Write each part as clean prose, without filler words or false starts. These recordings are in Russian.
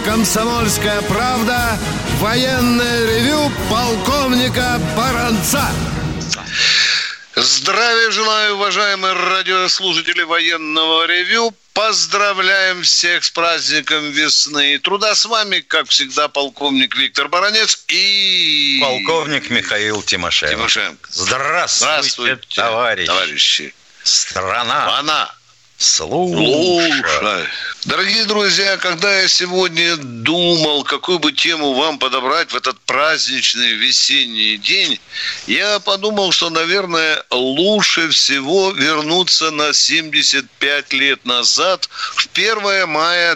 «Комсомольская правда» военное ревю полковника Баранца. Здравия желаю, уважаемые радиослушатели военного ревю. Поздравляем всех с праздником весны и труда. С вами, как всегда, полковник Виктор Баранец и... полковник Михаил Тимошенко. Здравствуйте, товарищи. Страна. Слушай. Дорогие друзья, когда я сегодня думал, какую бы тему вам подобрать в этот праздничный весенний день, я подумал, что, наверное, лучше всего вернуться на 75 лет назад, в 1 мая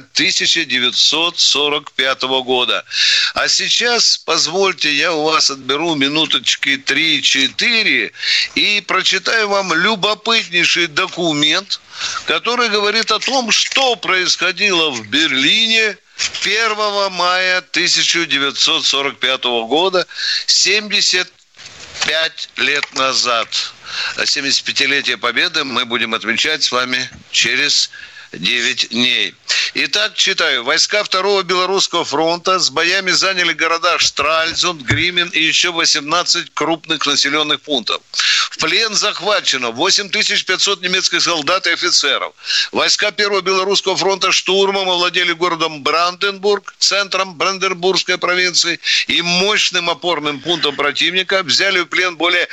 1945 года. А сейчас, позвольте, я у вас отберу минуточки 3-4 и прочитаю вам любопытнейший документ, который говорит о том, что происходило в Берлине 1 мая 1945 года, 75 лет назад. 75-летие Победы мы будем отмечать с вами через 9 дней. Итак, читаю. Войска Второго Белорусского фронта с боями заняли города Штральзунд, Гримин и еще 18 крупных населенных пунктов. В плен захвачено 8500 немецких солдат и офицеров. Войска Первого Белорусского фронта штурмом овладели городом Бранденбург, центром Бранденбургской провинции, и мощным опорным пунктом противника. Взяли в плен более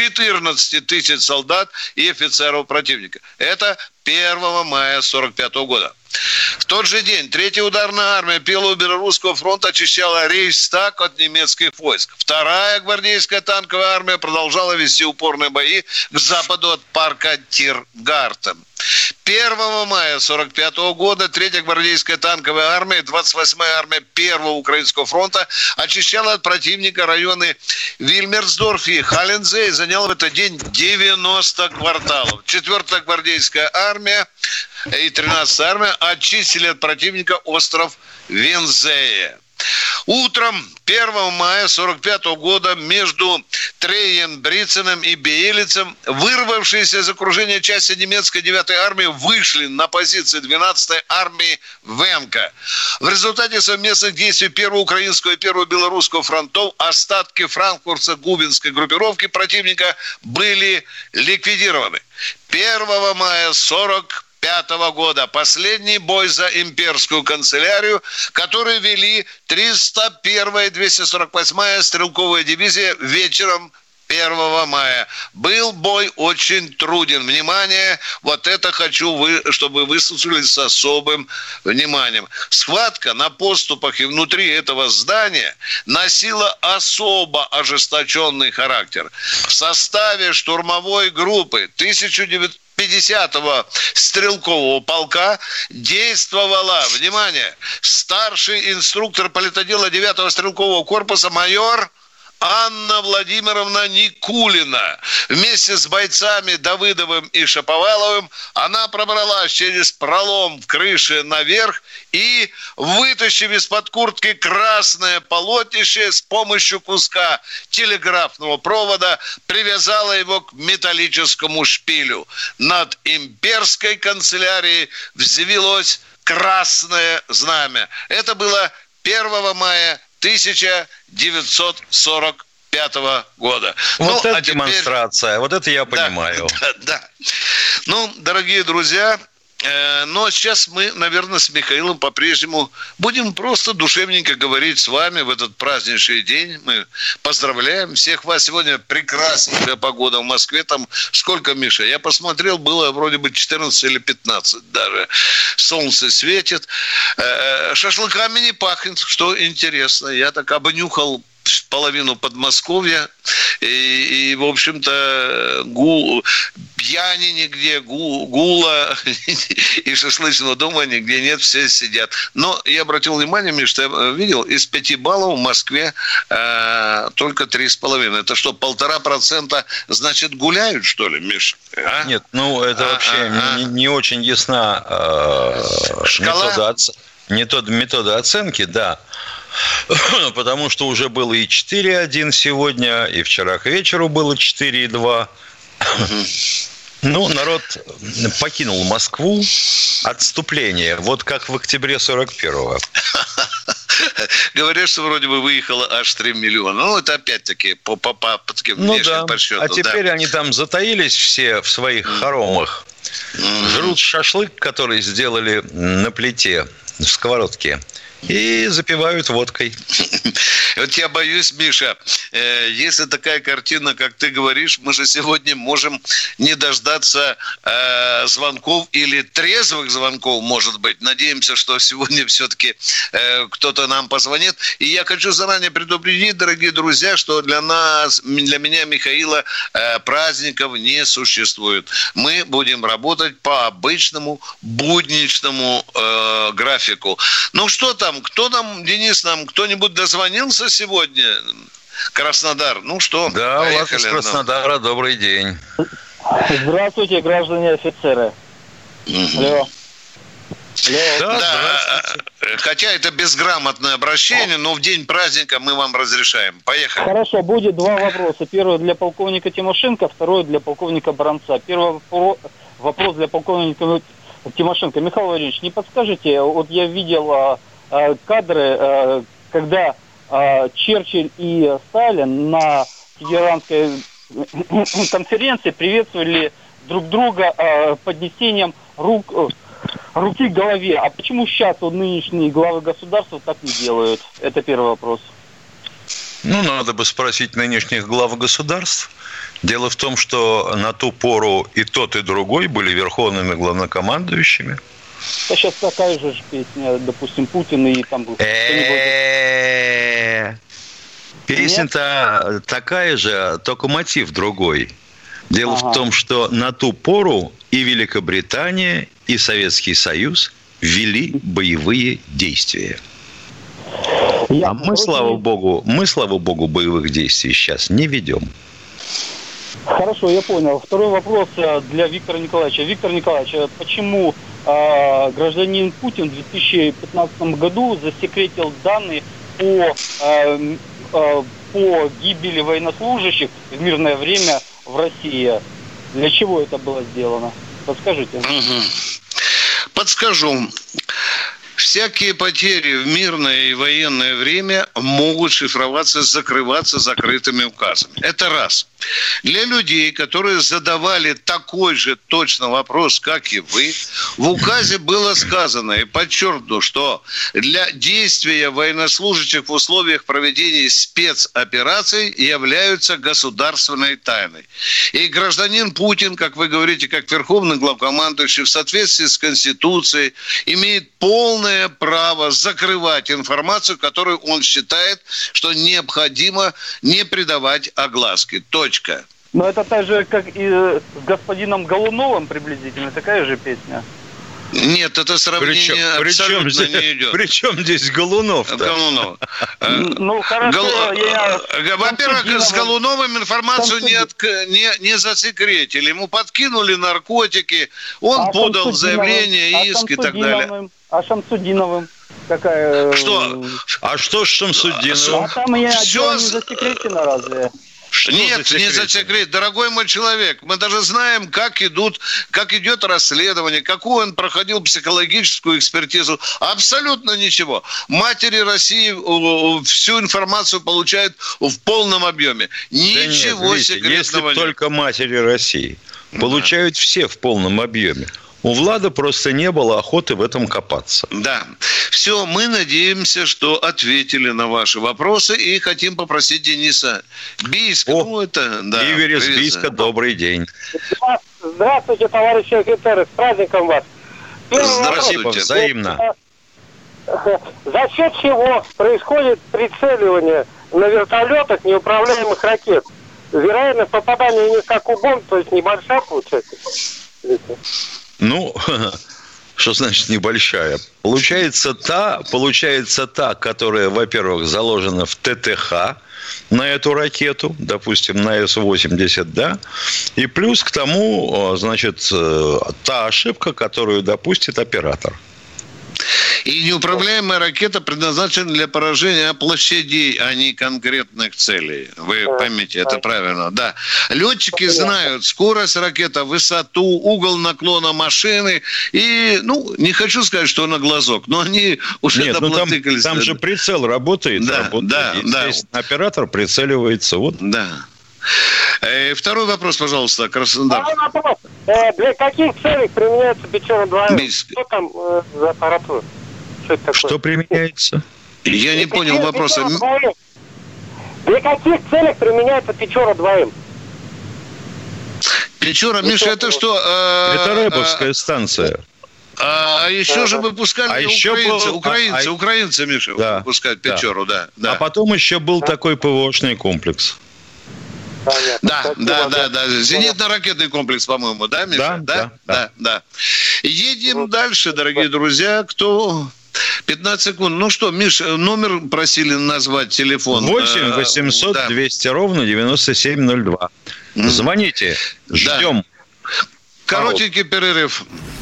14 тысяч солдат и офицеров противника. Это 1 мая 1945 года. В тот же день Третья ударная армия Первого Белорусского фронта очищала Рейхстаг от немецких войск. Вторая гвардейская танковая армия продолжала вести упорные бои к западу от парка Тиргартен. 1 мая 1945 года Третья гвардейская танковая армия и 28-я армия Первого Украинского фронта очищала от противника районы Вильмерсдорф и Халлензе и заняла в этот день 90 кварталов. 4-я гвардейская армия и 13-я армия очистили от противника остров Вензея. Утром 1 мая 1945 года между Трейенбриценом и Биелицем вырвавшиеся из окружения части немецкой 9-й армии вышли на позиции 12-й армии Венка. В результате совместных действий Первого Украинского и Первого Белорусского фронтов остатки франкфуртско-губинской группировки противника были ликвидированы. 1 мая 1945 года последний бой за имперскую канцелярию, который вели 301-я и 248-я стрелковая дивизия вечером 1 мая. Был бой очень труден. Внимание, вот это хочу, чтобы вы слушали с особым вниманием. Схватка на поступах и внутри этого здания носила особо ожесточенный характер. В составе штурмовой группы 1950-го стрелкового полка действовала, внимание, старший инструктор политотдела 9-го стрелкового корпуса майор Анна Владимировна Никулина. Вместе с бойцами Давыдовым и Шаповаловым она пробралась через пролом в крыше наверх и, вытащив из-под куртки красное полотнище, с помощью куска телеграфного провода привязала его к металлическому шпилю. Над имперской канцелярией взвелось красное знамя. Это было 1 мая 1945 года. Вот это демонстрация, вот это я понимаю. Да. Ну, дорогие друзья, но сейчас мы, наверное, с Михаилом по-прежнему будем просто душевненько говорить с вами в этот праздничный день. Мы поздравляем всех вас. Сегодня прекраснейшая погода в Москве. Там сколько, Миша? Я посмотрел, было вроде бы 14 или 15 даже. Солнце светит. Шашлыками не пахнет, что интересно. Я так обнюхал половину Подмосковья, и в общем-то, пьяни нигде, гула и шашлычного дома нигде нет, все сидят. Но я обратил внимание, Миш, что я видел, из 5 баллов в Москве только 3,5. Это что, 1,5%, значит, гуляют, что ли, Миш? А? Нет, ну, это вообще не очень ясна метода оценки, да. Потому что уже было и 4,1 сегодня, и вчера к вечеру было 4,2. Ну, народ покинул Москву. Отступление. Вот как в октябре 41-го. Говорят, что вроде бы выехало аж 3 миллиона. Ну, это опять-таки по таким внешним подсчетам. А теперь они там затаились все в своих хоромах. Жрут шашлык, который сделали на плите, в сковородке. И запивают водкой. Вот я боюсь, Миша, если такая картина, как ты говоришь, мы же сегодня можем не дождаться звонков или трезвых звонков, может быть. Надеемся, что сегодня все-таки кто-то нам позвонит. И я хочу заранее предупредить, дорогие друзья, что для меня, Михаила, праздников не существует. Мы будем работать по обычному будничному графику. Ну что там? Кто нам, Денис, кто-нибудь дозвонился сегодня? Краснодар. Ну что, да, поехали. Влад из Краснодара, добрый день. Здравствуйте, граждане офицеры. Алло. Да, хотя это безграмотное обращение, но в день праздника мы вам разрешаем. Поехали. Хорошо, будет два вопроса. Первый для полковника Тимошенко, второй для полковника Баранца. Первый вопрос для полковника Тимошенко. Михаил Владимирович, не подскажете, вот я видел кадры, когда Черчилль и Сталин на Тегеранской конференции приветствовали друг друга поднесением руки к голове. А почему сейчас вот нынешние главы государства так не делают? Это первый вопрос. Ну, надо бы спросить нынешних глав государств. Дело в том, что на ту пору и тот, и другой были верховными главнокомандующими. А сейчас такая же песня, допустим, Путин и там был. Песня-то такая же, только мотив другой. Дело в том, что на ту пору и Великобритания, и Советский Союз вели боевые действия. А мы, слава богу, боевых действий сейчас не ведем. Хорошо, я понял. Второй вопрос для Виктора Николаевича. Виктор Николаевич, почему гражданин Путин в 2015 году засекретил данные по гибели военнослужащих в мирное время в России? Для чего это было сделано? Подскажите. Подскажу. Всякие потери в мирное и военное время могут шифроваться, закрываться закрытыми указами. Это раз. Для людей, которые задавали такой же точно вопрос, как и вы, в указе было сказано и подчеркну, что для действия военнослужащих в условиях проведения спецопераций являются государственной тайной. И гражданин Путин, как вы говорите, как верховный главкомандующий, в соответствии с Конституцией, имеет полное право закрывать информацию, которую он считает, что необходимо не придавать огласке. Точка. Но это так же, как и с господином Голуновым приблизительно, такая же песня. Нет, это сравнение абсолютно не идет. Причем здесь Голунов-то? Голунов. Ну, хорошо. Во-первых, с Голуновым информацию не засекретили. Ему подкинули наркотики, он подал заявление, иск и так далее. А Шамсудиновым? Какая... Что? А что с Шамсудиновым? А там не засекречено разве? Нет, не засекрет. Дорогой мой человек, мы даже знаем, как идет расследование, какую он проходил психологическую экспертизу. Абсолютно ничего. Матери России всю информацию получают в полном объеме. Ничего секретного нет. Если только матери России. Получают все в полном объеме. У Влада просто не было охоты в этом копаться. Да. Все, мы надеемся, что ответили на ваши вопросы и хотим попросить Дениса Бийска. Игорь из Бийска, добрый день. Здравствуйте, товарищи офицеры, с праздником вас. Здравствуйте. Взаимно. За счет чего происходит прицеливание на вертолетах неуправляемых ракет? Вероятность попадания не как у бомб, то есть небольшая получается? Ну, что значит небольшая? Получается та, которая, во-первых, заложена в ТТХ на эту ракету, допустим, на С-80, да, и плюс к тому, значит, та ошибка, которую допустит оператор. И неуправляемая ракета предназначена для поражения площадей, а не конкретных целей. Вы поймите, это правильно. Да. Летчики знают скорость ракеты, высоту, угол наклона машины. И, не хочу сказать, что на глазок, но они уже наплатыкались. Там же прицел работает. Да. Оператор прицеливается. Вот. Да. Второй вопрос, пожалуйста, Краснодар. Второй вопрос. Для каких целей применяется Печора-2М? Что там за аппаратура? Что применяется? Я не понял вопроса. Для каких целей применяется Печора-2М? Печора, Миша, это что? Это Рыбовская станция. А еще же выпускали украинцы, Миша, выпускают Печору, да. А потом еще был такой ПВОшный комплекс. Да. Зенитно-ракетный комплекс, по-моему, да, Миша? Да. Едем дальше, дорогие друзья. Кто? 15 секунд. Ну что, Миш, номер просили назвать, телефон. 8 800 200 ровно 9702. Звоните. Ждем. Коротенький перерыв.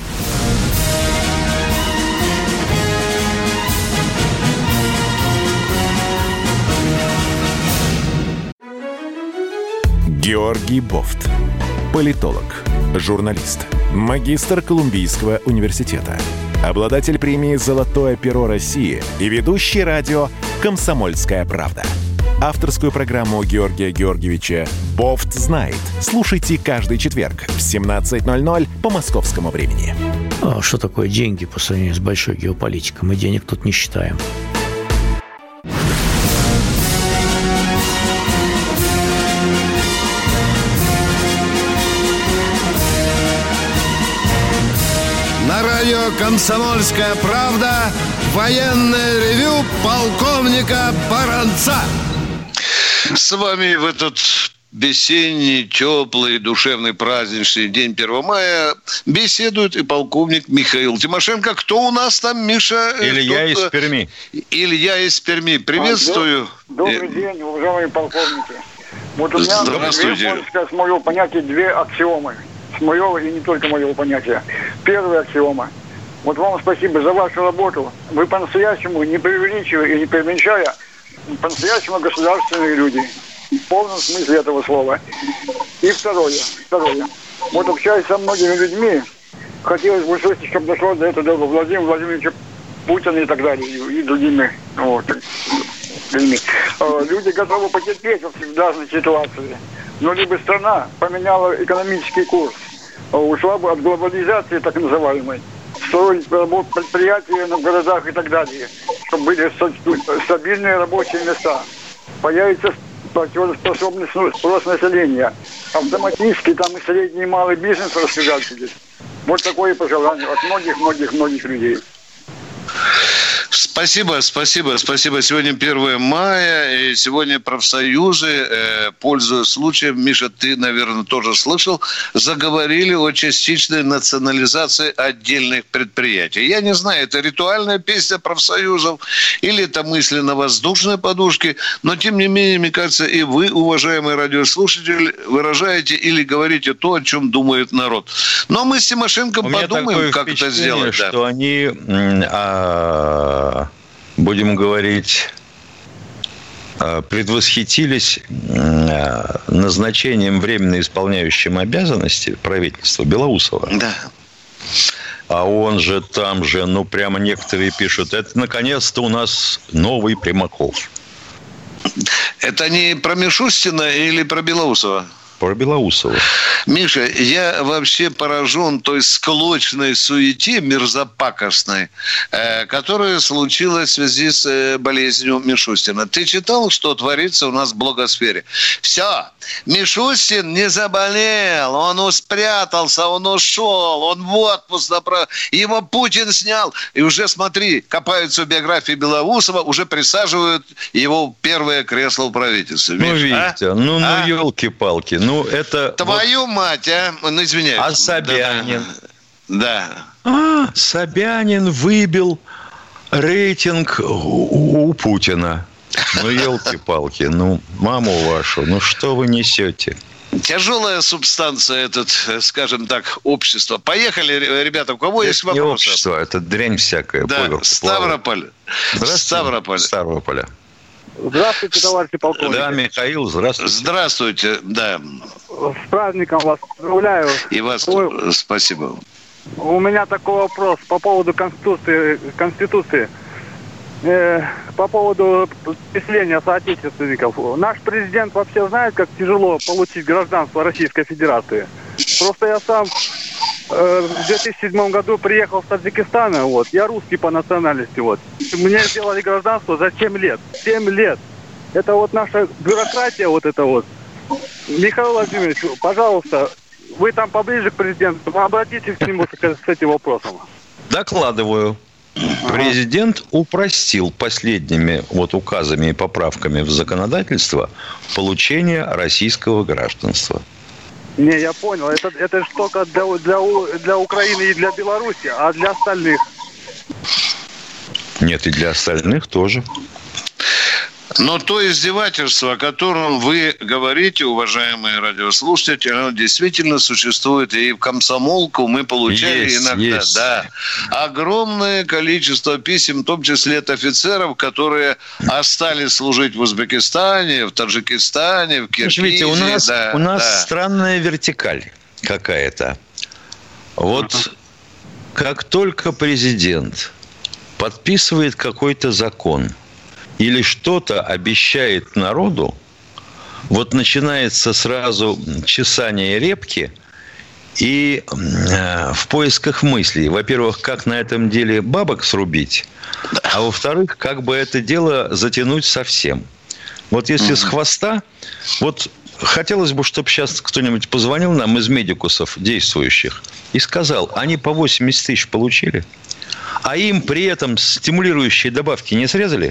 Георгий Бофт. Политолог, журналист, магистр Колумбийского университета, обладатель премии «Золотое перо России» и ведущий радио «Комсомольская правда». Авторскую программу Георгия Георгиевича «Бофт знает». Слушайте каждый четверг в 17:00 по московскому времени. Что такое деньги по сравнению с большой геополитикой? Мы денег тут не считаем. На радио «Комсомольская правда» военное ревю полковника Баранца. С вами в этот весенний, теплый, душевный, праздничный день 1 мая беседует и полковник Михаил Тимошенко. Кто у нас там, Миша? Илья из Перми. Илья из Перми. Приветствую. Добрый день, уважаемые полковники. Вот у меня, можно сказать, с моего понятия 2 аксиомы. С моего и не только моего понятия. Первая аксиома. Вот вам спасибо за вашу работу. Вы по-настоящему, не преувеличивая и не преуменьшая, по-настоящему государственные люди. В полном смысле этого слова. И второе. Вот общаясь со многими людьми, хотелось бы слышать, чтобы дошло до этого Владимира Владимировича Путина и так далее, и другими людьми. Люди готовы потерпеть в данной ситуации. Но либо страна поменяла экономический курс, ушла бы от глобализации так называемой, строить предприятия в городах и так далее, чтобы были стабильные рабочие места. Появится платежеспособный спрос населения. Автоматически там и средний и малый бизнес распределяется здесь. Вот такое пожелание от многих людей. Спасибо. Сегодня 1 мая, и сегодня профсоюзы, пользуясь случаем, Миша, ты, наверное, тоже слышал, заговорили о частичной национализации отдельных предприятий. Я не знаю, это ритуальная песня профсоюзов или это мысли на воздушной подушке, но, тем не менее, мне кажется, и вы, уважаемый радиослушатель, выражаете или говорите то, о чем думает народ. Но мы с Тимошенко подумаем, как это сделать. Что они... будем говорить, предвосхитились назначением временно исполняющим обязанности правительства Белоусова. Да. А он же там же, прямо некоторые пишут, это наконец-то у нас новый Примаков. Это не про Мишустина или про Белоусова? Про Белоусова. Миша, я вообще поражен той склочной суете мерзопакостной, которая случилась в связи с болезнью Мишустина. Ты читал, что творится у нас в блогосфере? Все. Мишустин не заболел, он спрятался, он ушел, он в отпуск направил. Его Путин снял. И уже, смотри, копаются в биографии Белоусова, уже присаживают его в первое кресло в правительстве. Витя, елки-палки. Это... Твою мать, извиняюсь. А Собянин? Да. Собянин выбил рейтинг у Путина. Елки-палки, маму вашу, что вы несете? Тяжелая субстанция этот, скажем так, общество. Поехали, ребята, у кого есть вопросы? Не общество, это дрянь всякая. Да, Ставрополь. Ставрополя. Здравствуйте, товарищи полковники. Да, Михаил, здравствуйте. Здравствуйте, да. С праздником вас поздравляю. И вас спасибо. У меня такой вопрос по поводу Конституции. По поводу переселения соотечественников. Наш президент вообще знает, как тяжело получить гражданство Российской Федерации. Просто я сам в 2007 году приехал с Таджикистана. Вот. Я русский по национальности. Вот. Мне сделали гражданство за 7 лет. 7 лет. Это вот наша бюрократия вот это вот. Михаил Владимирович, пожалуйста, вы там поближе к президенту, обратитесь к нему с этим вопросом. Докладываю. Президент упростил последними указами и поправками в законодательство получение российского гражданства. Не, я понял. Это же только для Украины и для Беларуси, а для остальных? Нет, и для остальных тоже. Но то издевательство, о котором вы говорите, уважаемые радиослушатели, оно действительно существует. И в комсомолку мы получали иногда. Да, огромное количество писем, в том числе от офицеров, которые остались служить в Узбекистане, в Таджикистане, в Киргизии. Видите, у нас странная вертикаль какая-то. Вот как только президент подписывает какой-то закон, или что-то обещает народу, начинается сразу чесание репки и в поисках мыслей. Во-первых, как на этом деле бабок срубить, а во-вторых, как бы это дело затянуть совсем. Если с хвоста, хотелось бы, чтобы сейчас кто-нибудь позвонил нам из медикусов действующих и сказал, они по 80 тысяч получили, а им при этом стимулирующие добавки не срезали?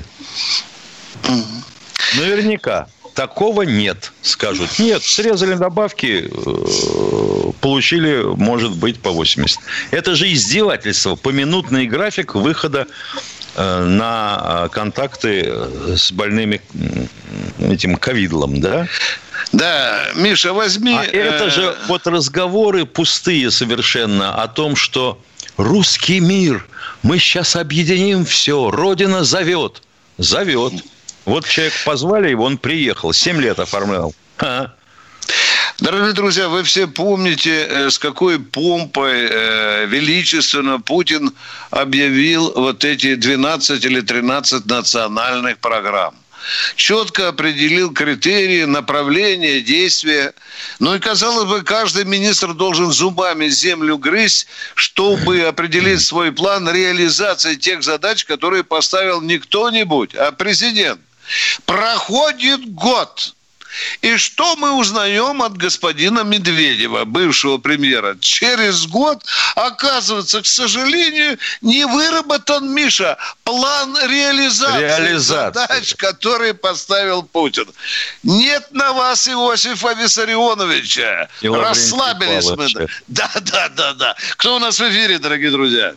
Наверняка. Такого нет, скажут. Нет, срезали добавки, получили, может быть, по 80. Это же издевательство. Поминутный график выхода на контакты с больными этим ковидлом, да? Да, Миша, возьми... А это же разговоры пустые совершенно о том, что русский мир, мы сейчас объединим все, Родина зовет. Зовет. Человек позвали его, он приехал, 7 лет оформлял. Дорогие друзья, вы все помните, с какой помпой величественно Путин объявил эти 12 или 13 национальных программ. Четко определил критерии, направления, действия. И, казалось бы, каждый министр должен зубами землю грызть, чтобы определить свой план реализации тех задач, которые поставил не кто-нибудь, а президент. Проходит год. И что мы узнаем от господина Медведева, бывшего премьера? Через год, оказывается, к сожалению, не выработан, Миша, план реализации задач, которые поставил Путин. Нет на вас Иосифа Виссарионовича. Расслабились мы. Да. Кто у нас в эфире, дорогие друзья?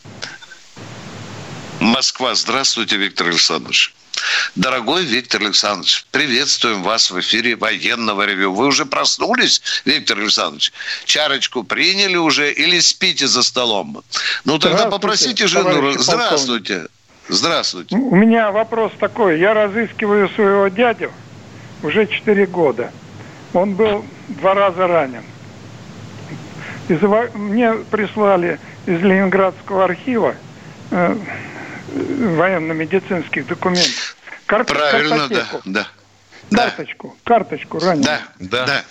Москва. Здравствуйте, Виктор Александрович. Дорогой Виктор Александрович, приветствуем вас в эфире военного ревю. Вы уже проснулись, Виктор Александрович? Чарочку приняли уже или спите за столом? Тогда попросите жену. Здравствуйте. Здравствуйте. У меня вопрос такой. Я разыскиваю своего дядю уже 4 года. Он был 2 раза ранен. Мне прислали из Ленинградского архива военно-медицинских документов. Правильно, да. Карточку ранее. Да.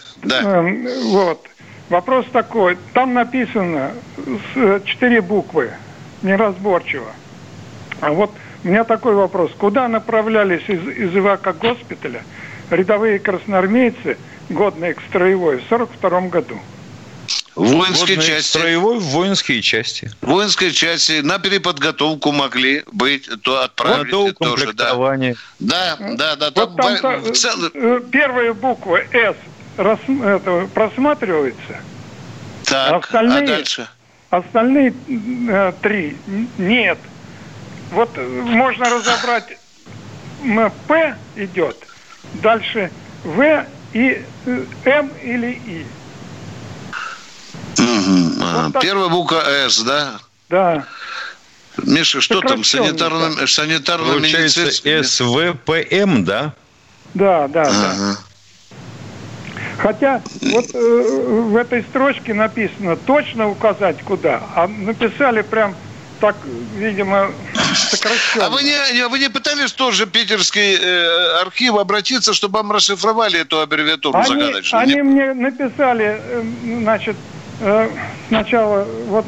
Вопрос такой. Там написано 4 буквы, неразборчиво. А у меня такой вопрос. Куда направлялись из эвакогоспиталя рядовые красноармейцы, годные к строевой, в 1942 году? Воинской части. Строевой в воинские части. Воинской части на переподготовку могли быть, то отправили тоже. Да. Первая буква «С» просматривается. Так, а дальше? Остальные 3 нет. Можно разобрать, «П» идет, дальше «В» и М или И. Вот первая буква С, да? Да. Миша, что там? Санитарно-медицинский? Получается СВПМ, да? Да. Хотя вот в этой строчке написано точно указать куда, а написали прям так, видимо, сокращенно. А вы не пытались тоже питерский архив обратиться, чтобы вам расшифровали эту аббревиатуру загадочную? Они мне написали, значит, сначала, вот,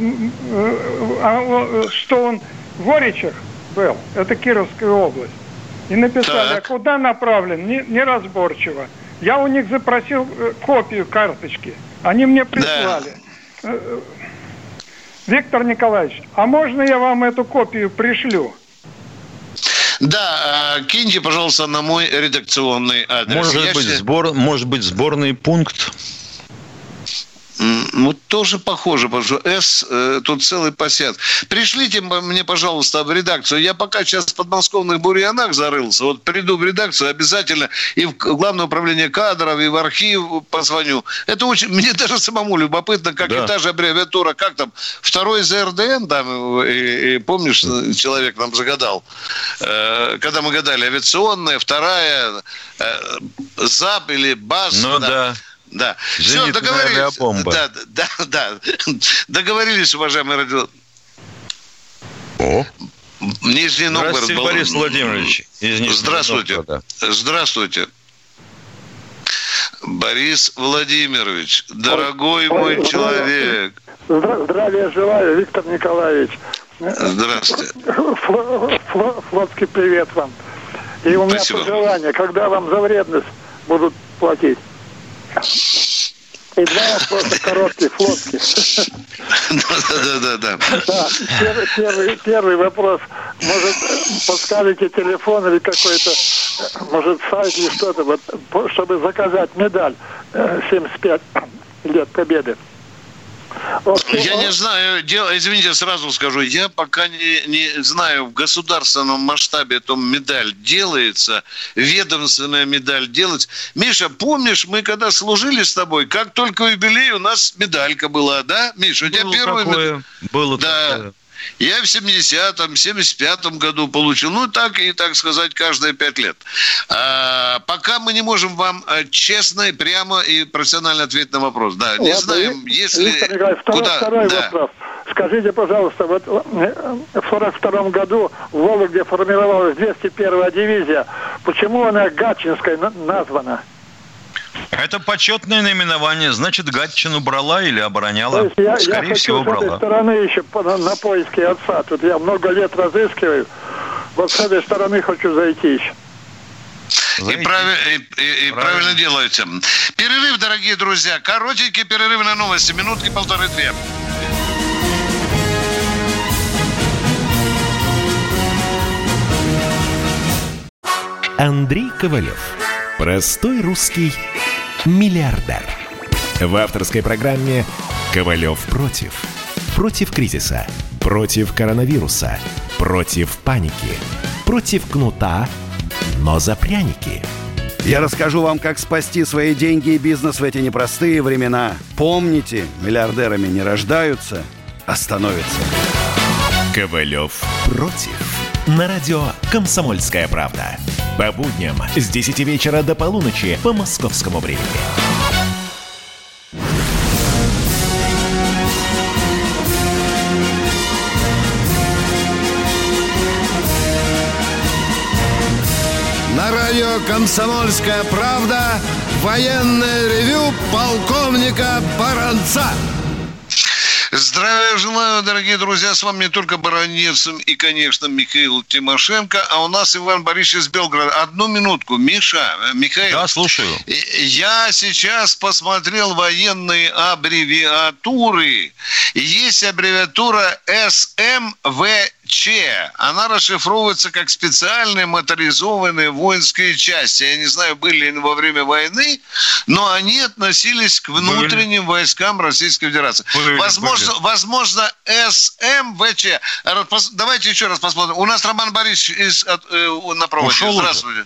что он в Оричах был, это Кировская область, и написали, а куда направлен, неразборчиво. Я у них запросил копию карточки, они мне прислали. Да. Виктор Николаевич, а можно я вам эту копию пришлю? Да, киньте, пожалуйста, на мой редакционный адрес. Может быть, сборный пункт? Ну, тоже похоже, потому что С тут целый посяд. Пришлите мне, пожалуйста, в редакцию. Я пока сейчас в подмосковных бурьянах зарылся. Вот приду в редакцию обязательно и в Главное управление кадров, и в архив позвоню. Это очень... Мне даже самому любопытно, как и та же аббревиатура, как там, второй ЗРДН, там, и помнишь, человек нам загадал, когда мы гадали, авиационная, вторая, ЗАП или БАС. Ну да. Да. Все, договорились. Да. Договорились, уважаемые радио. Нижний Новгород. Здравствуйте, Борис Владимирович. Здравствуйте. Борис Владимирович, дорогой мой человек. Здравия желаю, Виктор Николаевич. Здравствуйте. Флотский привет вам. И у меня пожелание, когда вам за вредность будут платить. И два вопроса коротких, флотских. Да. Первый вопрос. Может, подскажете телефон или какой-то, может, сайт или что-то, вот, чтобы заказать медаль 75 лет Победы. Я не знаю, извините, сразу скажу, я пока не знаю, в государственном масштабе эта медаль делается, ведомственная медаль делается. Миша, помнишь, мы когда служили с тобой, как только в юбилей у нас медалька была, да? Миша, у тебя первая медаль? Было такое. Я в 70-м, 75-м году получил. Ну, так и, так сказать, каждые 5 лет. Пока мы не можем вам честно, и прямо и профессионально ответить на вопрос. Да, не знаем, если... Виктор Николаевич, второй вопрос. Скажите, пожалуйста, вот в 42 году в Вологде формировалась 201-я дивизия. Почему она Гатчинской названа? Это почетное наименование. Значит, Гатчину брала или обороняла? Скорее всего, брала. Я хочу с этой стороны еще на поиски отца. Тут я много лет разыскиваю. Вот с этой стороны хочу зайти еще. И правильно делаете. Перерыв, дорогие друзья. Коротенький перерыв на новости. Минутки 1,5-2. Андрей Ковалев. Простой русский миллиардер. В авторской программе «Ковалев против». Против кризиса, против коронавируса, против паники, против кнута, но за пряники. Я расскажу вам, как спасти свои деньги и бизнес в эти непростые времена. Помните, миллиардерами не рождаются, а становятся. Ковалев против. На радио «Комсомольская правда». По будням с 10 вечера до полуночи по московскому времени. На радио «Комсомольская правда» военное ревю полковника Баранца. Здравия желаю, дорогие друзья. С вами не только Баранец и, конечно, Михаил Тимошенко, а у нас Иван Борисович из Белгорода. Одну минутку. Михаил. Да, слушаю. Я сейчас посмотрел военные аббревиатуры. Есть аббревиатура СМВЧ. Она расшифровывается как специальные моторизованные воинские части. Я не знаю, были ли во время войны, но они относились к внутренним войскам Российской Федерации. Возможно, СМВЧ. Давайте еще раз посмотрим. У нас Роман Борисович на проводе. Здравствуйте.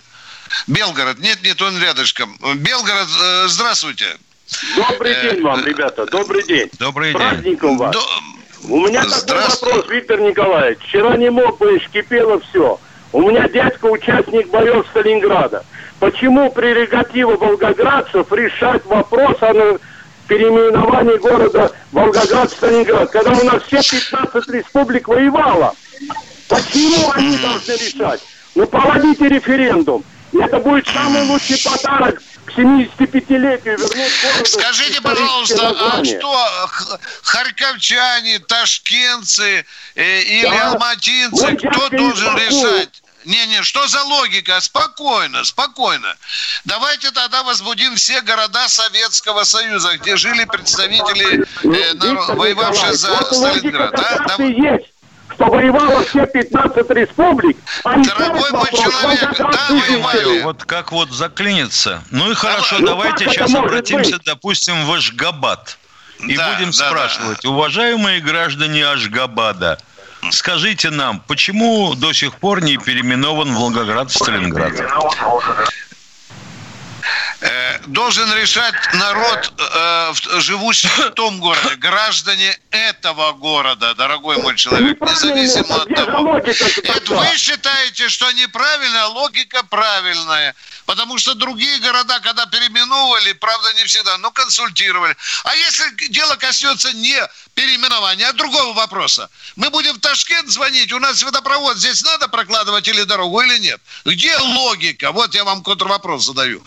Белгород. Нет, он рядышком. Белгород, здравствуйте. Добрый день вам, ребята. Добрый день. Добрый день. С праздником вас. У меня такой вопрос, Виктор Николаевич. Вчера не мог бы, кипело все. У меня дядька участник боев Сталинграда. Почему прерогатива волгоградцев решать вопрос о переименовании города Волгоград-Сталинград, когда у нас все 15 республик воевало? Почему они должны решать? Ну, проводите референдум. И это будет самый лучший подарок к 75-летию вернуть городу. Скажите, пожалуйста, а что харьковчане, ташкентцы или алматинцы, кто должен решать? Не, что за логика? Спокойно. Давайте тогда возбудим все города Советского Союза, где жили представители, воевавшие за Сталинград. Что воевало все 15 республик. Дорогой мой человек, да, воевали. Вот как вот заклинится. Ну и хорошо, давайте сейчас обратимся, допустим, в Ашгабад. И будем спрашивать, уважаемые граждане Ашгабада, скажите нам, почему до сих пор не переименован Волгоград в Сталинград? Должен решать народ, живущий в том городе, граждане этого города, дорогой мой человек, независимо от того. Это вы считаете, что неправильно, а логика правильная. Потому что другие города, когда переименовывали, правда, не всегда, но консультировали. А если дело коснется не переименования, а другого вопроса? Мы будем в Ташкент звонить, у нас водопровод здесь надо прокладывать или дорогу, или нет? Где логика? Вот я вам контрвопрос задаю.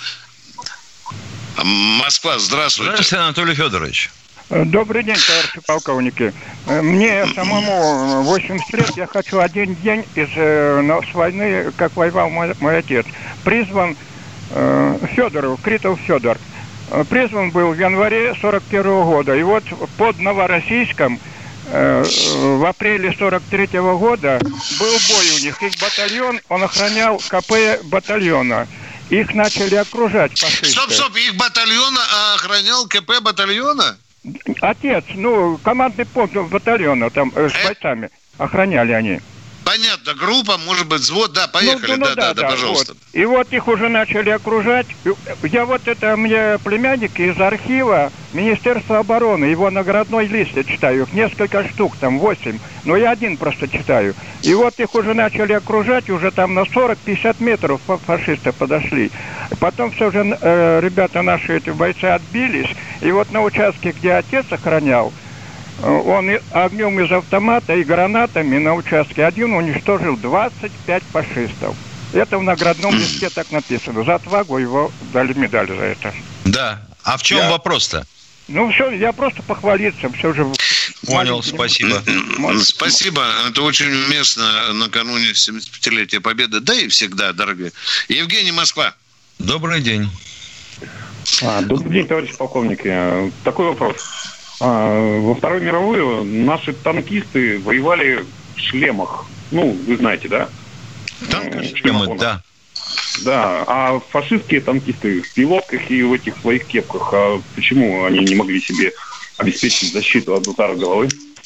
Москва, здравствуйте. Здравствуйте, Анатолий Федорович. Добрый день, товарищи полковники. Мне самому 80 лет, я хочу один день с войны, как воевал мой отец. Призван Федоров, Критов Федор. Призван был в январе 41 года. И вот под Новороссийском в апреле 43 года был бой у них. Их батальон, он охранял КП батальона. Их начали окружать фашисты. Стоп, их батальон охранял КП батальона? Отец, командный пункт батальона, там с бойцами охраняли они. Понятно, группа, может быть, взвод, да, поехали, да, пожалуйста. Вот. И вот их уже начали окружать. Мне племянник из архива Министерства обороны, его наградной лист я читаю, их несколько штук, там 8, но я один просто читаю. И вот их уже начали окружать, уже там на 40-50 метров фашисты подошли. Потом все же ребята наши, эти бойцы, отбились, и вот на участке, где отец охранял, он огнем из автомата и гранатами на участке один уничтожил 25 фашистов. Это в наградном листе так написано. За отвагу его дали медаль за это. Да. А в чем вопрос-то? Все, я просто похвалиться. Все же. Понял, спасибо. Спасибо. Это очень уместно накануне 75-летия Победы. Да и всегда, дорогие. Евгений, Москва. Добрый день. Добрый день, товарищи полковники. Такой вопрос. Во Вторую мировую наши танкисты воевали в шлемах. Вы знаете, да? Шлемы, да. Да, а фашистские танкисты в пилотках и в этих своих кепках. А почему они не могли себе обеспечить защиту от удара головы?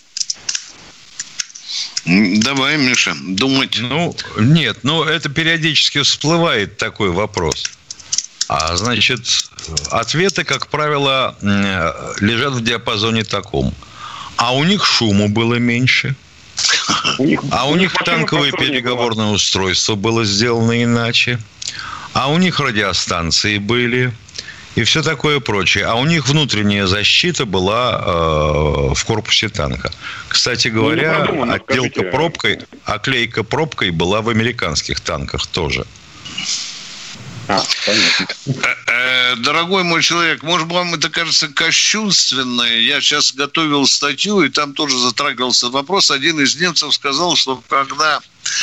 Давай, Миша, думать. Нет, это периодически всплывает такой вопрос. Значит, ответы, как правило, лежат в диапазоне таком. А у них шуму было меньше. У них танковое переговорное устройство было сделано иначе. А у них радиостанции были. И все такое прочее. А у них внутренняя защита была в корпусе танка. Кстати говоря, оклейка пробкой была в американских танках тоже. Дорогой мой человек, может, вам это кажется кощунственное. Я сейчас готовил статью, и там тоже затрагивался вопрос. Один из немцев сказал, что когда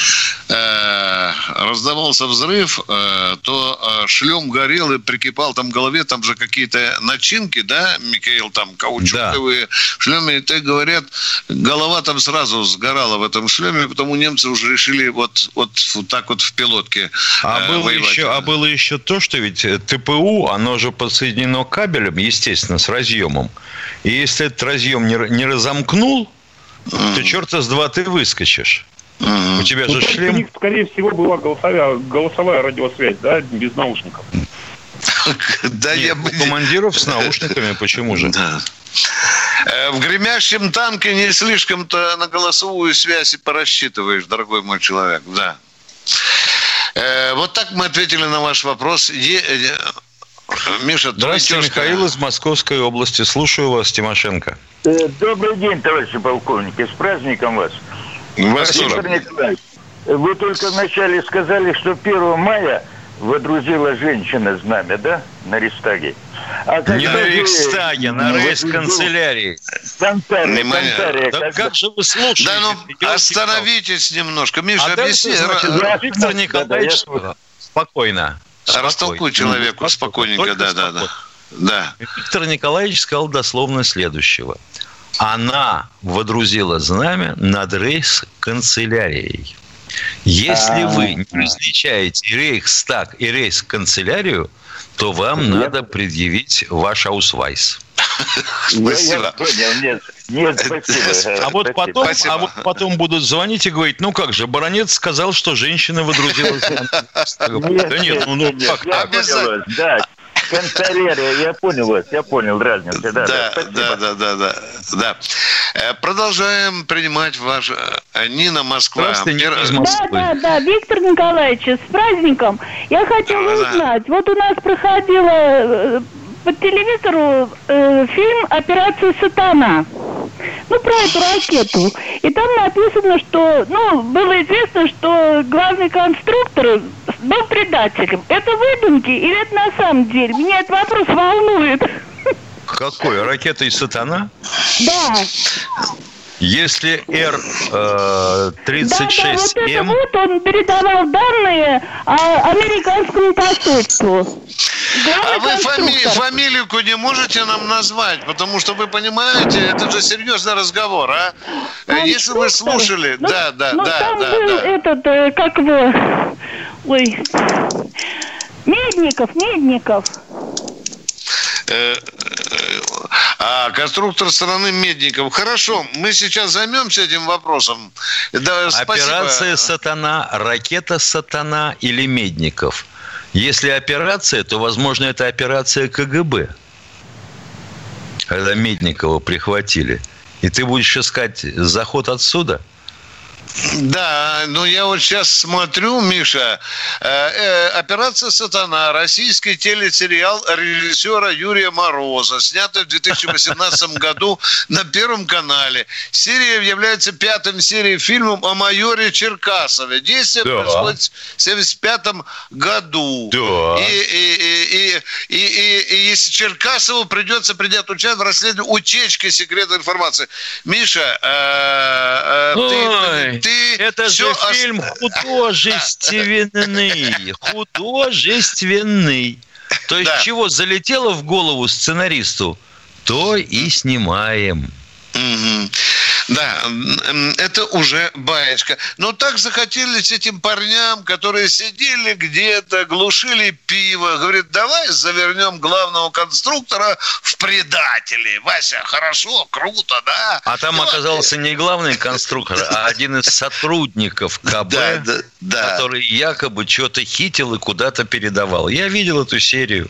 раздавался взрыв, то шлем горел и прикипал там к голове, там же какие-то начинки, да, Михаил, там каучуковые шлемы, и так говорят, голова там сразу сгорала в этом шлеме, потому немцы уже решили вот так вот в пилотке воевать. Было еще то, что ведь ТПУ, оно же подсоединено кабелем, естественно, с разъемом. И если этот разъем не разомкнул, то черта с два ты выскочишь. У тебя же шлем. У них, скорее всего, была голосовая радиосвязь, да, без наушников. Да, я у командиров с наушниками, почему же? Да. В гремящем танке не слишком-то на голосовую связь и порассчитываешь, дорогой мой человек, да. Вот так мы ответили на ваш вопрос. Миша, здравствуйте, Михаил из Московской области. Слушаю вас, Тимошенко. Добрый день, товарищи полковники. С праздником вас. Виктор Николаевич, вы только вначале сказали, что 1 мая водрузила женщина знамя, да, на Рейхстаге? Не на Рейхстаге, на рейхсканцелярии. Канцелярия. Да как же вы слушаете? Да, ну, остановитесь немножко. Миша, объясни. Виктор Николаевич, спокойно. Растолкуй человеку спокойненько, да. Виктор Николаевич сказал дословно следующего. Она водрузила знамя над рейхсканцелярией. Если вы не различаете Рейхстаг и рейхсканцелярию, то вам надо предъявить ваш аусвайс. Спасибо. Нет, спасибо. А вот потом будут звонить и говорить, ну как же, баронет сказал, что женщина водрузила знамя. Да нет, ну как так? Обязательно. Да. Канцелярия, я понял разницу. Да. Продолжаем принимать ваш... Нина, Москва. Да, Виктор Николаевич, с праздником. Я хотела узнать, вот у нас проходила по телевизору фильм «Операция Сатана». Ну, про эту ракету. И там написано, что, было известно, что главный конструктор был предателем. Это выдумки или это на самом деле? Меня этот вопрос волнует. Какой? Ракета из Сатана? Да. Если Р-36М... Вот он передавал данные американскому посольству. А вы фамилию не можете нам назвать? Потому что вы понимаете, это же серьезный разговор, а? Если вы слушали... Да. Там был этот, как его... Ой... Медников. Конструктор страны Медников. Хорошо, мы сейчас займемся этим вопросом. Да, операция «Сатана», ракета «Сатана» или Медников? Если операция, то, возможно, это операция КГБ. Когда Медникова прихватили. И ты будешь искать заход отсюда? Да, я вот сейчас смотрю, Миша, «Операция Сатана», российский телесериал режиссера Юрия Мороза, снятый в 2018 году на Первом канале. Серия является 5-й серией фильмом о майоре Черкасове. Действие происходит в 1975 году. Да. И если Черкасову придется принять участие в расследовании утечки секретной информации. Миша, это же фильм художественный. То есть чего залетело в голову сценаристу, то и снимаем. Да, это уже баечка. Но так захотелось этим парням, которые сидели где-то, глушили пиво. Говорит, давай завернем главного конструктора в предатели. Вася, хорошо, круто, да? А там оказался не главный конструктор, а один из сотрудников КБ, который якобы что-то хитил и куда-то передавал. Я видел эту серию.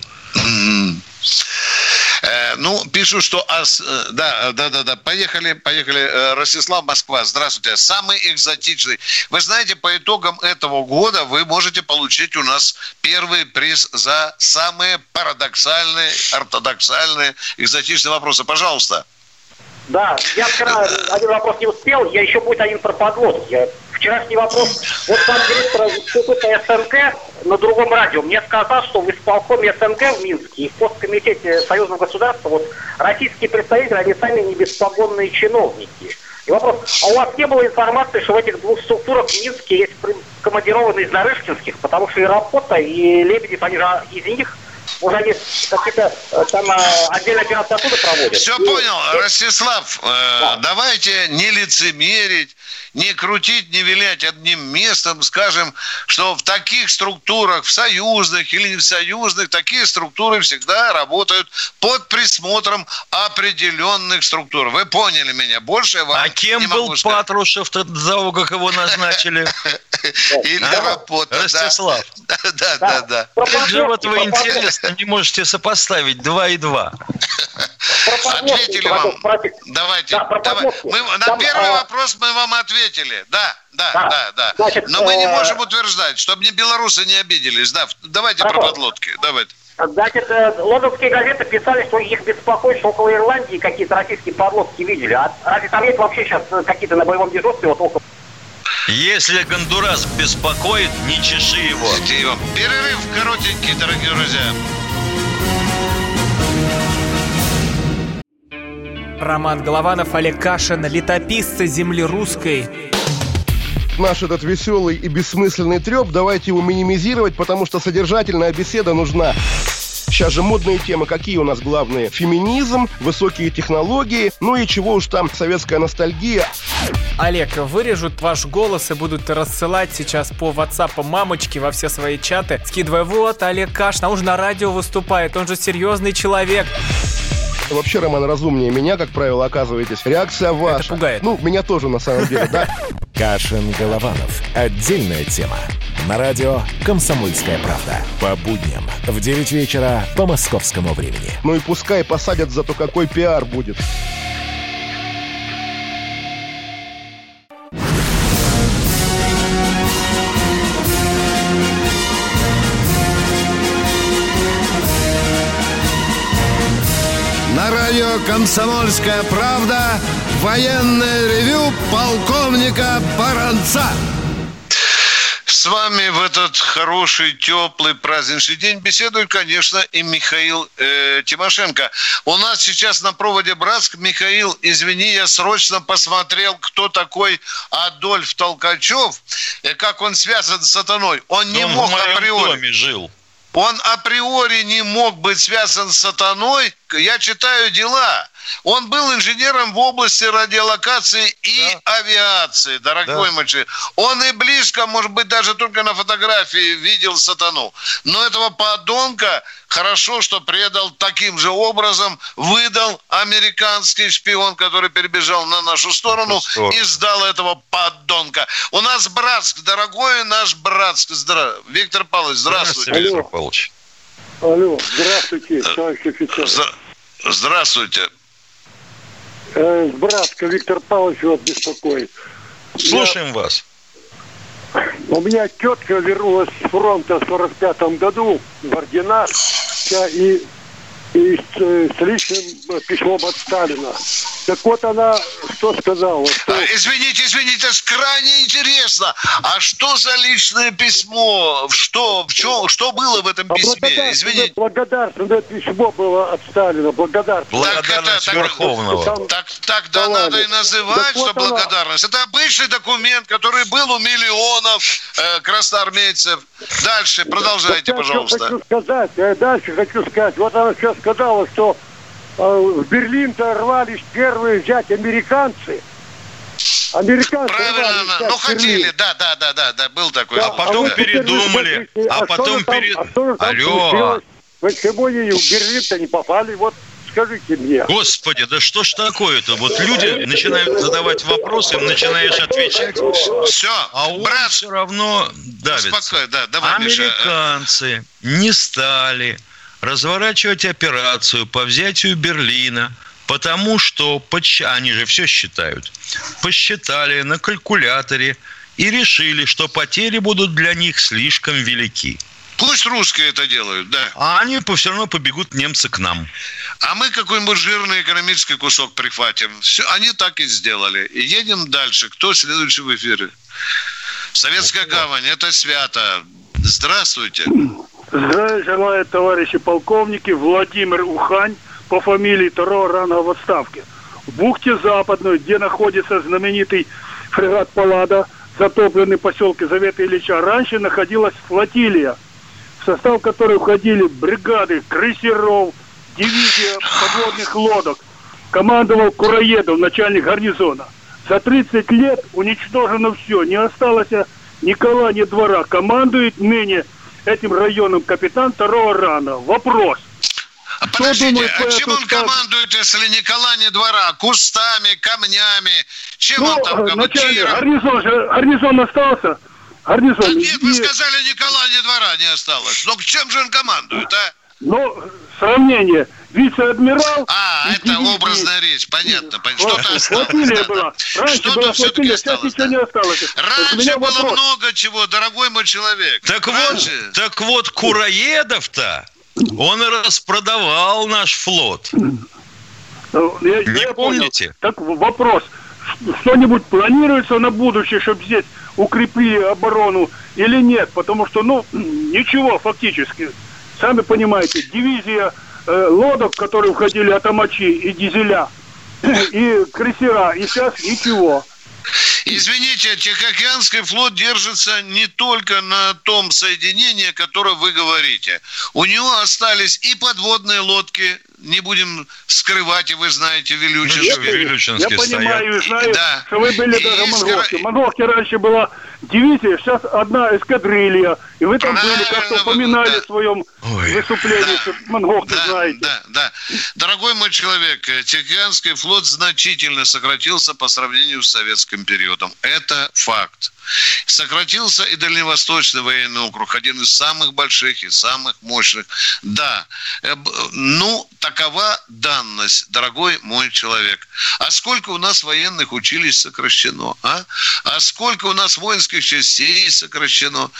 Пишут, что... Да. Поехали. Ростислав, Москва. Здравствуйте. Самый экзотичный. Вы знаете, по итогам этого года вы можете получить у нас первый приз за самые парадоксальные, ортодоксальные, экзотичные вопросы. Пожалуйста. Да, я вчера один вопрос не успел, еще будет один про подводки. Вчерашний вопрос. Вот сам директор института СНК на другом радио мне сказал, что в исполкоме СНК в Минске и в посткомитете Союзного государства российские представители, они сами не беспогонные чиновники. И вопрос, а у вас не было информации, что в этих двух структурах в Минске есть командированные из Нарышкинских, потому что и Рапота, и Лебедев, они же из них... Уже они какие-то там отдельные операции оттуда проводят. Все понял, Ростислав, давайте не лицемерить не крутить, не вилять одним местом, скажем, что в таких структурах, в союзных или не в союзных, такие структуры всегда работают под присмотром определенных структур. Вы поняли меня? Больше я вам кем был Патрушев-то за того, как его назначили? Или работа, Ростислав. Да. Как же вот вы интересно не можете сопоставить 2 и 2? Ответили вам. Давайте. На первый вопрос мы вам ответили. Да. Значит, но мы не можем утверждать, чтобы не белорусы не обиделись. Да, давайте про подлодки. Давайте. Значит, лондонские газеты писали, что их беспокоит, что около Ирландии какие-то российские подлодки видели. А разве там есть вообще сейчас какие-то на боевом дежурстве вот около... Если Гондурас беспокоит, не чеши его. Перерыв коротенький, дорогие друзья. Роман Голованов, Олег Кашин, летописцы земли русской. Наш этот веселый и бессмысленный треп, давайте его минимизировать, потому что содержательная беседа нужна. Сейчас же модные темы, какие у нас главные? Феминизм, высокие технологии, ну и чего уж там, советская ностальгия. Олег, вырежут ваш голос и будут рассылать сейчас по WhatsApp мамочки во все свои чаты, скидывая: вот, Олег Кашин, он же на радио выступает, он же серьезный человек. Вообще, Роман, разумнее меня, как правило, оказываетесь. Реакция ваша. Это пугает. Ну, меня тоже, на самом деле, да. Кашин-Голованов. Отдельная тема. На радио «Комсомольская правда». По будням в 9 вечера по московскому времени. Ну и пускай посадят, зато какой пиар будет. На радио «Комсомольская правда» военное ревю полковника Баранца. С вами в этот хороший, теплый, праздничный день беседует, конечно, и Михаил Тимошенко. У нас сейчас на проводе Братск. Михаил, извини, я срочно посмотрел, кто такой Адольф Толкачев, как он связан с сатаной. Он не мог априори. В доме жил. Он априори не мог быть связан с сатаной. Я читаю дела. Он был инженером в области радиолокации и авиации, дорогой мой человек. Он и близко, может быть, даже только на фотографии видел сатану. Но этого подонка хорошо, что предал таким же образом, выдал американский шпион, который перебежал на нашу сторону и сдал этого подонка. У нас Братск, дорогой наш Братск. Виктор Павлович, здравствуйте. Виктор Павлович. Алло, здравствуйте, товарищ офицер. Здравствуйте. С Братска Виктор Павлович вас беспокоит. Слушаем вас. У меня тетка вернулась с фронта в 45-м году в орденах и с личным письмом от Сталина. Так вот она что сказала? Что... Извините, это крайне интересно. А что за личное письмо? Что было в этом письме? Извините. Благодарственное письмо было от Сталина. Благодарность Верховного. Тогда надо и называть, что благодарность. Это обычный документ, который был у миллионов красноармейцев. Дальше, продолжайте, пожалуйста. Дальше хочу сказать. Вот она сейчас сказала, что в Берлин-то рвались первые взять американцы. Правильно, хотели, да, был такой. А потом передумали. Алло. Почему они в Берлин-то не попали? Вот скажите мне. Господи, да что ж такое-то? Вот люди начинают задавать вопросы, им начинаешь отвечать. Все, а он все равно давится. Американцы не стали разворачивать операцию по взятию Берлина, потому что, они же все считают, посчитали на калькуляторе и решили, что потери будут для них слишком велики. Пусть русские это делают, да. А они все равно побегут немцы к нам. А мы какой-нибудь жирный экономический кусок прихватим. Все, они так и сделали. И едем дальше. Кто следующий в эфире? Советская гавань, это свято. Здравствуйте. Здравия желаю, товарищи полковники. Владимир Ухань, по фамилии второго ранга в отставке. В бухте Западной, где находится знаменитый фрегат «Паллада», затопленный в поселке Завета Ильича, раньше находилась флотилия, в состав которой входили бригады крейсеров, дивизия подводных лодок. Командовал Кураедов, начальник гарнизона. За 30 лет уничтожено все. Не осталось ни кола, ни двора. Командует ныне этим районом капитан 2-го ранга. Вопрос. Подождите, а чем он командует, если ни кола, ни двора? Кустами, камнями? Чем он там командует? Гарнизон остался? Гарнизон. Да нет, вы сказали, ни кола, ни двора не осталось. Но чем же он командует, а? Ну, сравнение. Вице-адмирал... это образная речь, понятно. Что-то осталось. Была. Что-то все-таки осталось. Не осталось. Раньше было много чего, дорогой мой человек. Так вот, Кураедов-то, он и распродавал наш флот. Не помните? Так вопрос. Что-нибудь планируется на будущее, чтобы здесь укрепили оборону или нет? Потому что, ничего фактически. Сами понимаете, дивизия лодок, в которые входили атомачи и дизеля, и крейсера, и сейчас ничего. Извините, Тихоокеанский флот держится не только на том соединении, которое вы говорите. У него остались и подводные лодки, не будем скрывать, и вы знаете, Вилючинские Я понимаю и знаю, да. Что вы были даже в Монголке. В Монголке раньше была дивизия, сейчас одна эскадрилья. И вы там были, как-то упоминали в своем выступлении, что монголки знаете. Да. Дорогой мой человек, Тихоокеанский флот значительно сократился по сравнению с советским периодом. Это факт. Сократился и Дальневосточный военный округ, один из самых больших и самых мощных. Да, такова данность, дорогой мой человек. А сколько у нас военных училищ сокращено, а? А сколько у нас воинских частей сокращено?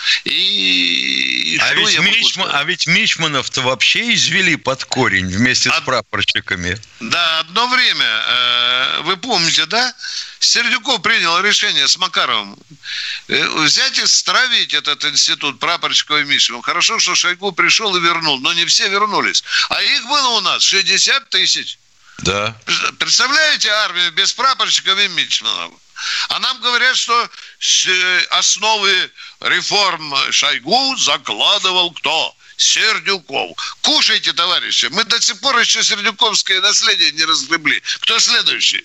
Ведь мичманов-то вообще извели под корень вместе с прапорщиками. Да, одно время, вы помните, да? Сердюков принял решение с Макаровым взять и стравить этот институт прапорщиков и мичманов. Хорошо, что Шойгу пришел и вернул, но не все вернулись. А их было у нас 60 тысяч. Да. Представляете армию без прапорщиков и мичманов? А нам говорят, что основы реформ Шойгу закладывал кто? Сердюков. Кушайте, товарищи. Мы до сих пор еще сердюковское наследие не разгребли. Кто следующий?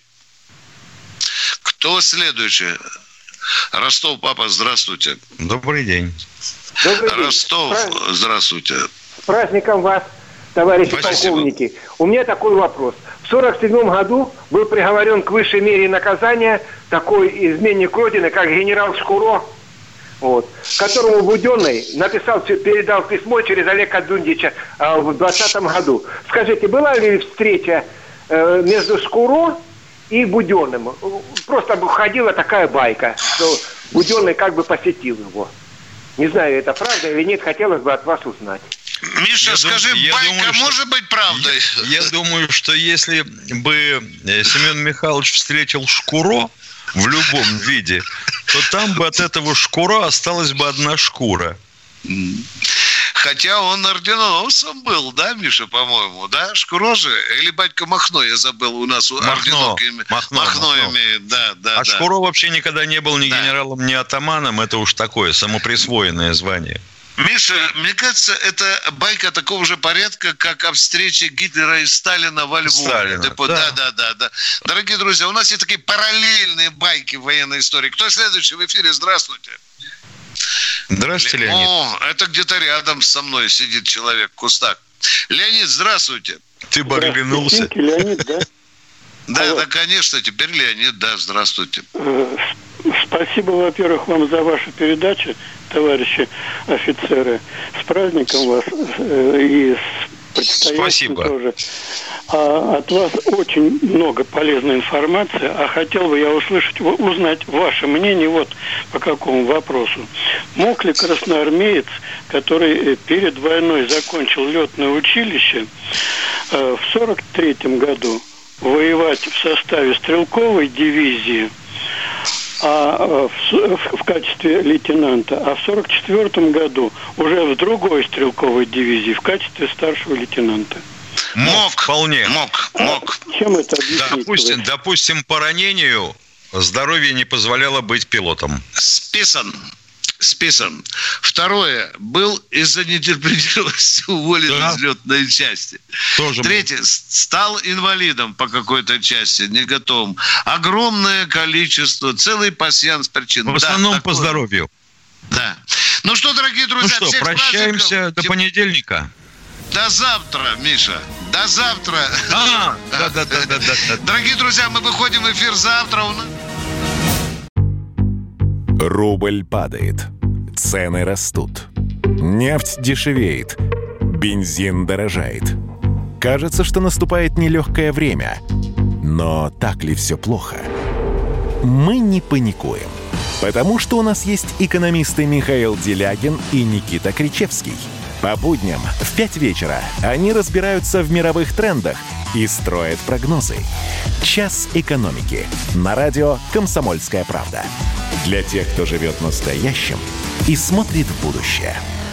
Ростов, папа, здравствуйте. Добрый день. Ростов, здравствуйте. С праздником вас, товарищи полковники. У меня такой вопрос. В 1947 году был приговорен к высшей мере наказания такой изменник Родины, как генерал Шкуро, которому Буденный передал письмо через Олега Дундича в 2020 году. Скажите, была ли встреча между Шкуро и Буденным? Просто ходила такая байка, что Буденный как бы посетил его. Не знаю, это правда или нет, хотелось бы от вас узнать. Миша, байка может быть правдой? Я думаю, что если бы Семен Михайлович встретил Шкуро в любом виде, то там бы от этого Шкуро осталась бы одна шкура. Хотя он орденоносцем был, да, Миша, по-моему, да? Шкуро же? Или батька Махно, я забыл, у нас орденок Махно имеет, да. Шкуро вообще никогда не был ни генералом, ни атаманом, это уж такое самоприсвоенное звание. Миша, мне кажется, это байка такого же порядка, как о встрече Гитлера и Сталина во Львове. Да. Дорогие друзья, у нас есть такие параллельные байки в военной истории. Кто следующий в эфире? Здравствуйте. Здравствуйте, Леонид. Это где-то рядом со мной сидит человек в кустах. Леонид, здравствуйте. Ты бы оглянулся. Леонид, да? Да, конечно, теперь Леонид, да, здравствуйте. Спасибо, во-первых, вам за вашу передачу, товарищи офицеры. С праздником вас и с предстоящим тоже. От вас очень много полезной информации, а хотел бы я узнать ваше мнение вот по какому вопросу. Мог ли красноармеец, который перед войной закончил летное училище, в 1943 году воевать в составе стрелковой дивизии, в качестве лейтенанта, а в 1944 году уже в другой стрелковой дивизии в качестве старшего лейтенанта? Вполне. Мог. Чем это объяснить? Допустим, по ранению здоровье не позволяло быть пилотом. Списан. списан. Второе. Был из-за нетерпеливости уволен из летной части. Тоже Третье. Стал инвалидом по какой-то части, не готовым. Огромное количество, целый пасьянс причин. В основном по здоровью. Да. Ну что, дорогие друзья, всех прощаемся до понедельника. До завтра, Миша. До завтра. Да. Дорогие друзья, мы выходим в эфир завтра. Рубль падает. Цены растут. Нефть дешевеет. Бензин дорожает. Кажется, что наступает нелегкое время. Но так ли все плохо? Мы не паникуем. Потому что у нас есть экономисты Михаил Делягин и Никита Кричевский. По будням в 5 вечера они разбираются в мировых трендах и строят прогнозы. «Час экономики» на радио «Комсомольская правда». Для тех, кто живет настоящим и смотрит в будущее.